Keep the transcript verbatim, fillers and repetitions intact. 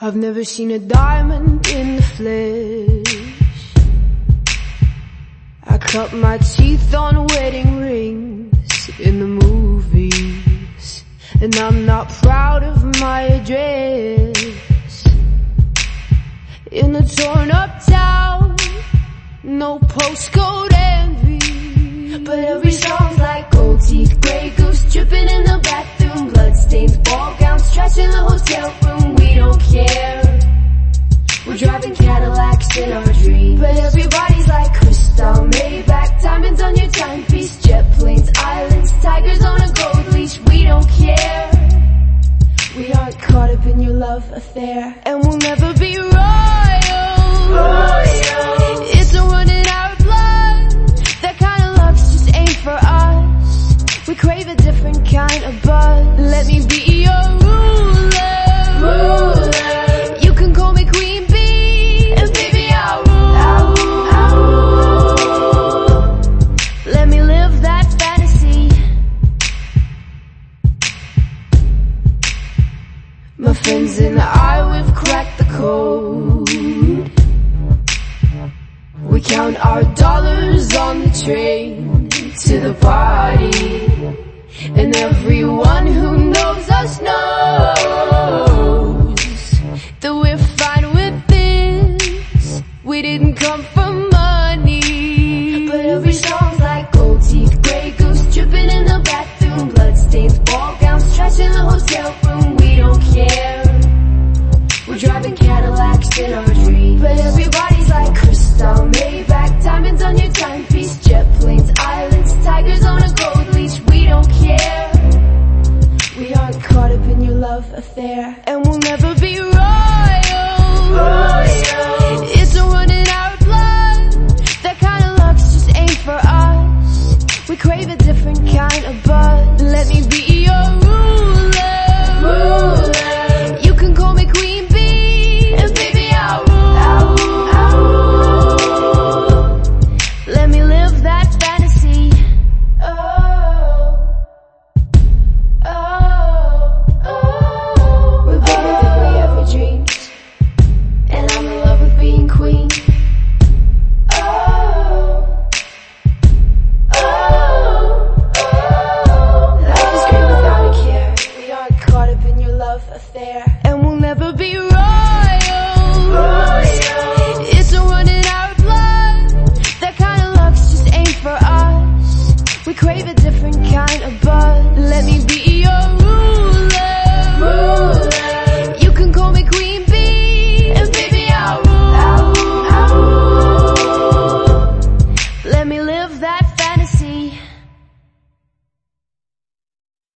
I've never seen a diamond in the flesh. I cut my teeth on wedding rings in the movies, and I'm not proud of my address. In a torn up town, no postcode envy, but every song's like gold teeth, grey goose dripping in the bathroom, bloodstains, ball gowns, trash in the hotel room. We don't care, we're driving Cadillacs in our dreams, but everybody's like crystal, Maybach, diamonds on your timepiece, jet planes, islands, tigers on a gold leash. We don't care, we aren't caught up in your love affair, and we'll never be royal. royal. It's a run in our blood, that kind of love just ain't for us. We crave a different kind of buzz. Let me be your ruler, ruler. You can call me Queen Bee, and baby I'll rule. I'll rule, I'll rule. Let me live that fantasy. My friends and I, we've cracked the code. We count our dollars on the train to the party, and everyone who knows us knows that we're fine with this. We didn't come for money, but every song's like gold teeth, grey goose dripping in the bathroom, bloodstains, ball gowns, trash in the hotel room. We don't care, we're driving Cadillacs in our dreams, but everybody's like crystal, Maybach, diamonds on your timepiece, jet planes, islands, tigers on a gold leash. We don't care, we aren't caught up in your love affair, and